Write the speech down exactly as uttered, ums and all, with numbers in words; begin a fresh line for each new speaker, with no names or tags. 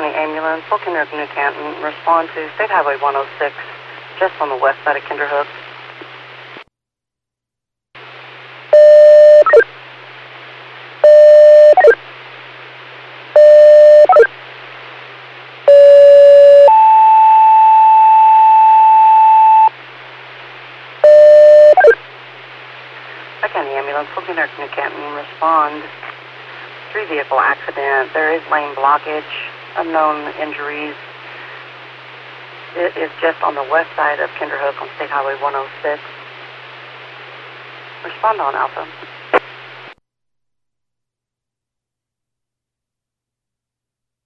County Ambulance, Full Kinderhook, New Canton. Respond to State Highway one oh six, just on the west side of Kinderhook. County Ambulance, Full Kinderhook, New Canton. Respond. Three vehicle accident. There is lane blockage. Unknown injuries. It is just on the west side of Kinderhook on State Highway one oh six. Respond on Alpha.